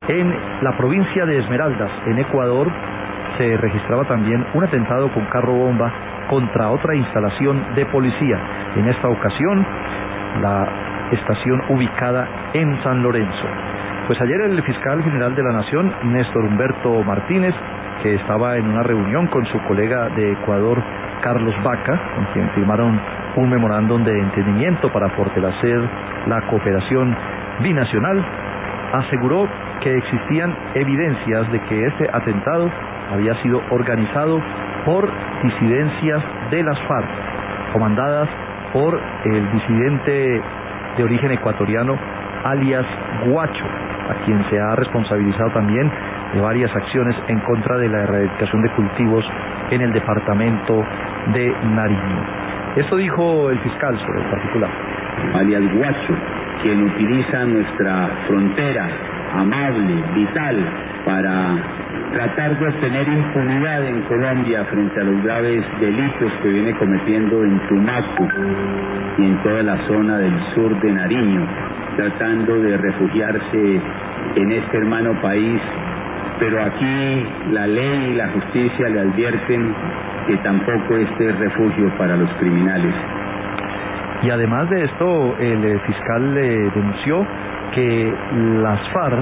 En la provincia de Esmeraldas, en Ecuador, se registraba también un atentado con carro bomba contra otra instalación de policía. En esta ocasión, la estación ubicada en San Lorenzo. Pues ayer el fiscal general de la Nación, Néstor Humberto Martínez, que estaba en una reunión con su colega de Ecuador, Carlos Vaca, con quien firmaron un memorándum de entendimiento para fortalecer la cooperación binacional, aseguró que existían evidencias de que este atentado había sido organizado por disidencias de las FARC, comandadas por el disidente de origen ecuatoriano, alias Guacho, a quien se ha responsabilizado también de varias acciones en contra de la erradicación de cultivos en el departamento de Nariño. Esto dijo el fiscal sobre el particular. Alias Guacho, quien utiliza nuestra frontera amable, vital, para tratar de obtener impunidad en Colombia frente a los graves delitos que viene cometiendo en Tumaco y en toda la zona del sur de Nariño, tratando de refugiarse en este hermano país, pero aquí la ley y la justicia le advierten que tampoco este es refugio para los criminales. Y además de esto, el fiscal denunció que las FARC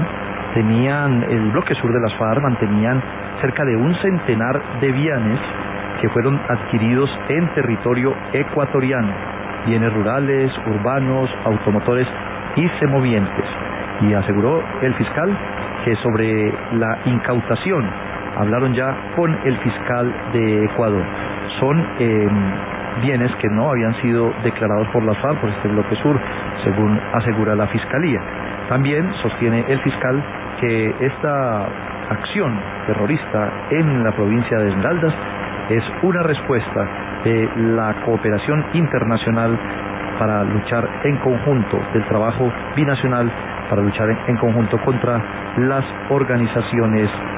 el bloque sur de las FARC mantenían cerca de un centenar de bienes que fueron adquiridos en territorio ecuatoriano, bienes rurales, urbanos, automotores y semovientes. Y aseguró el fiscal que sobre la incautación hablaron ya con el fiscal de Ecuador. Son bienes que no habían sido declarados por las FARC, por este bloque sur, según asegura la fiscalía. También sostiene el fiscal que esta acción terrorista en la provincia de Esmeraldas es una respuesta de la cooperación internacional para luchar en conjunto, del trabajo binacional para luchar en conjunto contra las organizaciones